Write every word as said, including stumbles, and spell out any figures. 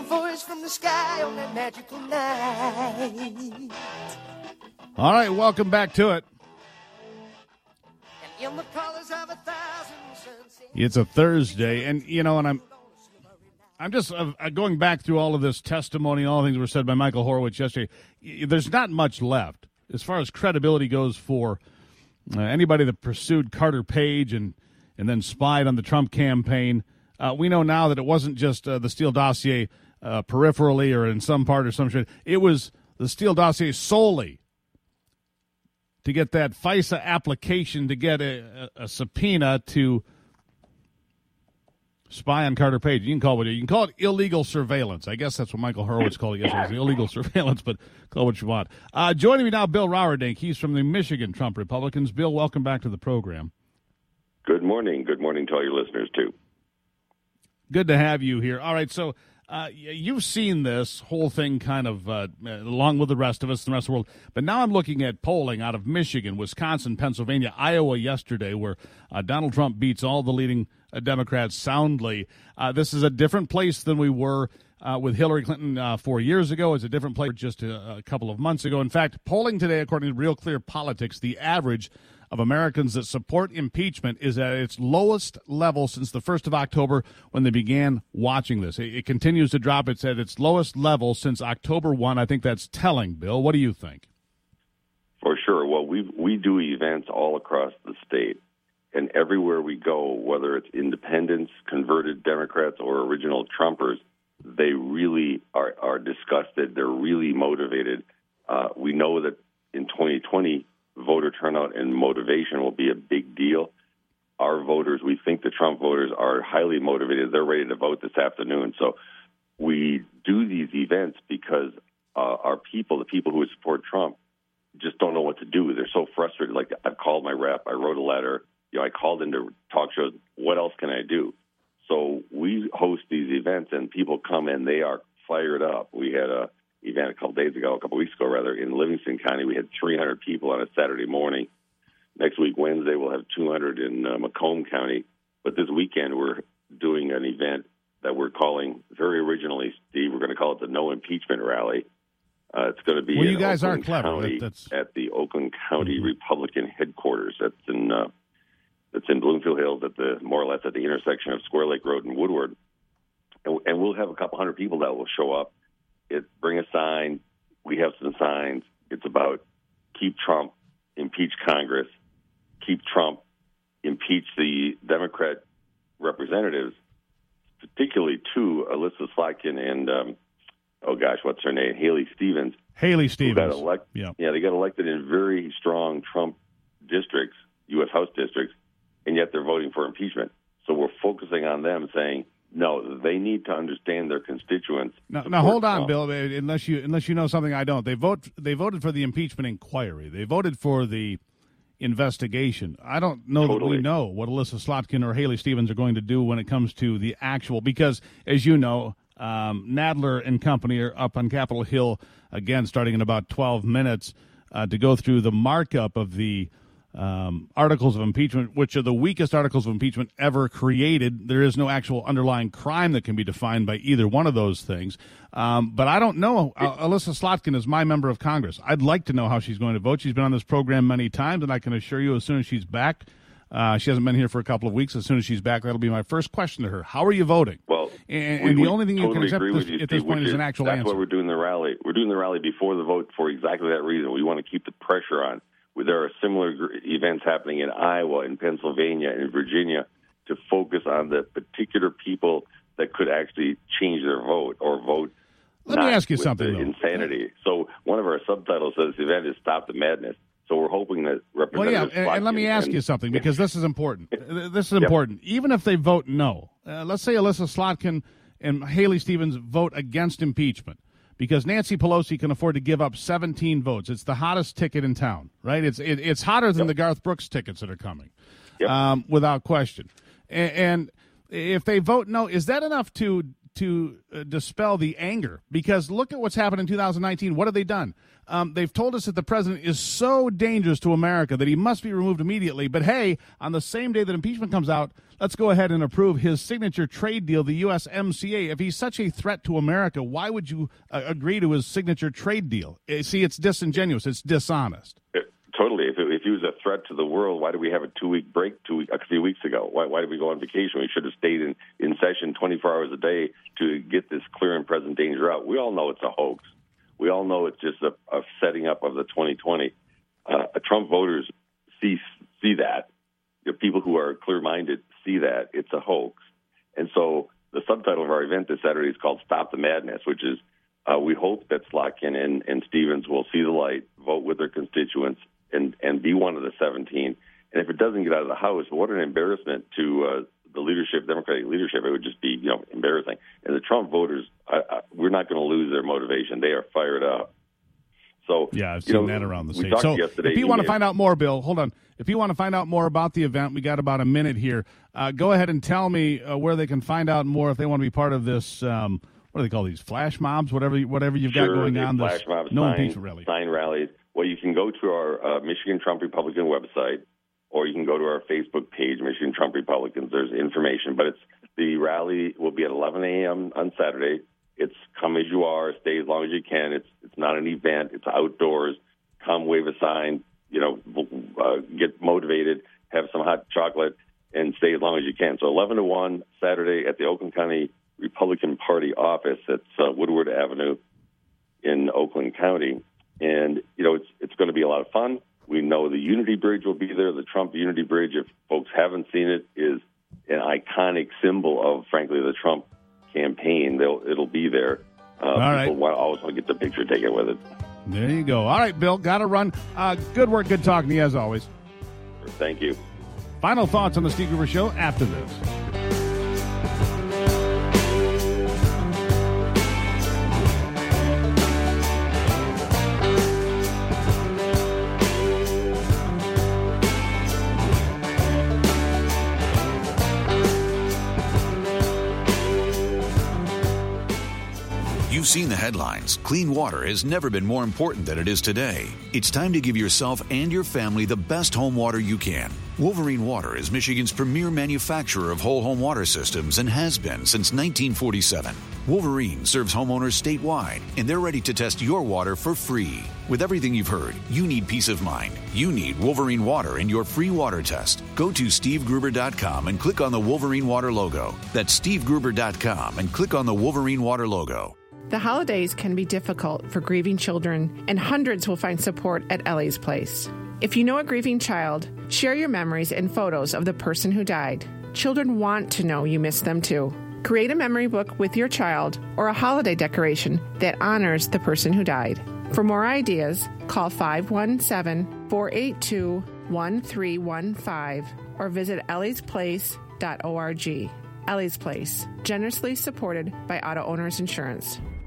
voice from the sky on that magical night. All right, welcome back to it. And in the colors of a thousand sunsets. It's a Thursday, and, you know, and I'm I'm just uh, going back through all of this testimony, all the things that were said by Michael Horowitz yesterday. There's not much left as far as credibility goes for uh, anybody that pursued Carter Page and, and then spied on the Trump campaign. Uh, we know now that it wasn't just uh, the Steele dossier uh, peripherally or in some part or some shit. It was the Steele dossier solely to get that FISA application to get a, a, a subpoena to spy on Carter Page. You can call it you can call it illegal surveillance. I guess that's what Michael Horowitz called it yesterday, illegal surveillance, but call it what you want. Uh, joining me now, Bill Rauerdink. He's from the Michigan Trump Republicans. Bill, welcome back to the program. Good morning. Good morning to all your listeners, too. Good to have you here. All right, so uh, you've seen this whole thing kind of uh, along with the rest of us, the rest of the world. But now I'm looking at polling out of Michigan, Wisconsin, Pennsylvania, Iowa yesterday, where uh, Donald Trump beats all the leading uh, Democrats soundly. Uh, this is a different place than we were uh, with Hillary Clinton uh, four years ago. It's a different place just a, a couple of months ago. In fact, polling today, according to Real Clear Politics, the average of Americans that support impeachment is at its lowest level since the first of October when they began watching this. It, it continues to drop. It's at its lowest level since October first. I think that's telling, Bill. What do you think? For sure. Well, we we do events all across the state, and everywhere we go, whether it's independents, converted Democrats, or original Trumpers, they really are, are disgusted. They're really motivated. Uh, we know that in twenty twenty, voter turnout and motivation will be a big deal. Our voters, we think the Trump voters are highly motivated. They're ready to vote this afternoon. So we do these events because uh, our people, the people who would support Trump, just don't know what to do. They're so frustrated. Like, I've called my rep. I wrote a letter. You know, I called into talk shows. What else can I do? So we host these events, and people come and they are fired up. We had a event a couple days ago, a couple weeks ago, rather, in Livingston County. We had three hundred people on a Saturday morning. Next week, Wednesday, we'll have two hundred in uh, Macomb County. But this weekend, we're doing an event that we're calling, very originally, Steve, we're going to call it the No Impeachment Rally. Uh, it's going to be well, in you guys Oakland are clever. County, That's... at the Oakland County mm-hmm. Republican headquarters. That's in uh, that's in Bloomfield Hills, at the more or less at the intersection of Square Lake Road and Woodward. And, and we'll have a couple hundred people that will show up. It bring a sign. We have some signs. It's about keep Trump, impeach Congress, keep Trump, impeach the Democrat representatives, particularly two, Alyssa Slotkin and, um, oh gosh, what's her name? Haley Stevens. Haley Stevens. Got elect- yeah. yeah, they got elected in very strong Trump districts, U S House districts, and yet they're voting for impeachment. So we're focusing on them, saying, no, they need to understand their constituents. Now, now hold on, Bill. Unless you unless you know something I don't, they vote. They voted for the impeachment inquiry. They voted for the investigation. I don't know Totally. that we know what Alyssa Slotkin or Haley Stevens are going to do when it comes to the actual. Because, as you know, um, Nadler and company are up on Capitol Hill again, starting in about twelve minutes uh, to go through the markup of the Um, articles of impeachment, which are the weakest articles of impeachment ever created. There is no actual underlying crime that can be defined by either one of those things. Um, but I don't know. Uh, Alyssa Slotkin is my member of Congress. I'd like to know how she's going to vote. She's been on this program many times, and I can assure you as soon as she's back, uh, she hasn't been here for a couple of weeks. As soon as she's back, that'll be my first question to her. How are you voting? Well, and, we, and the we only thing totally you can accept agree this, with you, at this Steve, point is is, an actual that's answer. That's why we're doing the rally. We're doing the rally before the vote for exactly that reason. We want to keep the pressure on. There are similar events happening in Iowa, in Pennsylvania, in Virginia to focus on the particular people that could actually change their vote or vote. Let me ask you something, though. Insanity. So one of our subtitles says the event is Stop the Madness. So we're hoping that representatives. Well, yeah, and, and let me ask and, you something, because this is important. This is important. Yep. Even if they vote no, uh, let's say Alyssa Slotkin and Haley Stevens vote against impeachment, because Nancy Pelosi can afford to give up seventeen votes. It's the hottest ticket in town, right? It's it, it's hotter than yep. the Garth Brooks tickets that are coming, yep. um, without question. And, and if they vote no, is that enough to to uh, dispel the anger, because look at what's happened in two thousand nineteen. What have they done? Um, they've told us that the president is so dangerous to America that he must be removed immediately. But, hey, on the same day that impeachment comes out, let's go ahead and approve his signature trade deal, the U S M C A. If he's such a threat to America, why would you uh, agree to his signature trade deal? Uh, see, it's disingenuous. It's dishonest. It, totally. If, it, if he was a threat to the world, why did we have a two-week break two week, a few weeks ago? Why, why did we go on vacation? We should have stayed in, in session twenty-four hours a day to get this clear and present danger out. We all know it's a hoax. We all know it's just a, a setting up of the twenty twenty. Uh, Trump voters see see that. You know, people who are clear-minded see that it's a hoax. And so the subtitle of our event this Saturday is called Stop the Madness, which is uh, we hope that Slotkin and, and Stevens will see the light, vote with their constituents, and, and be one of the seventeen. And if it doesn't get out of the House, what an embarrassment to uh, the leadership, Democratic leadership. It would just be, you know, embarrassing. And the Trump voters, I, I, we're not going to lose their motivation. They are fired up. So yeah, I've seen you know, that around the we state. So yesterday, if you want to find out more, Bill, hold on. If you want to find out more about the event, we got about a minute here. Uh, go ahead and tell me uh, where they can find out more if they want to be part of this. Um, what do they call these? Flash mobs, whatever, whatever you've sure, got going on. Flash this mobs, no sign, impeachment rally. Sign rallies. Well, you can go to our uh, Michigan Trump Republican website, or you can go to our Facebook page, Michigan Trump Republicans. There's information, but it's the rally will be at eleven a.m. on Saturday. It's come as you are, stay as long as you can. It's it's not an event. It's outdoors. Come wave a sign, you know, uh, get motivated, have some hot chocolate, and stay as long as you can. So eleven to one Saturday at the Oakland County Republican Party office at uh, Woodward Avenue in Oakland County. And, you know, it's it's going to be a lot of fun. We know the Unity Bridge will be there. The Trump Unity Bridge, if folks haven't seen it, is an iconic symbol of, frankly, the Trump campaign. They'll, it'll be there. Uh, All people right. want, always want to get the picture taken with it. There you go. All right, Bill, got to run. Uh, good work, good talking to you as always. Thank you. Final thoughts on the Steve Gruber Show after this. You've seen the headlines. Clean water has never been more important than it is today. It's time to give yourself and your family the best home water you can. Wolverine Water is Michigan's premier manufacturer of whole home water systems and has been since nineteen forty-seven. Wolverine serves homeowners statewide, and they're ready to test your water for free. With everything you've heard, you need peace of mind. You need Wolverine Water in your free water test. Go to steve gruber dot com and click on the Wolverine Water logo. That's steve gruber dot com and click on the Wolverine Water logo. The holidays can be difficult for grieving children, and hundreds will find support at Ellie's Place. If you know a grieving child, share your memories and photos of the person who died. Children want to know you miss them too. Create a memory book with your child or a holiday decoration that honors the person who died. For more ideas, call five one seven, four eight two, one three one five or visit ellies place dot org. Ellie's Place, generously supported by Auto Owners Insurance.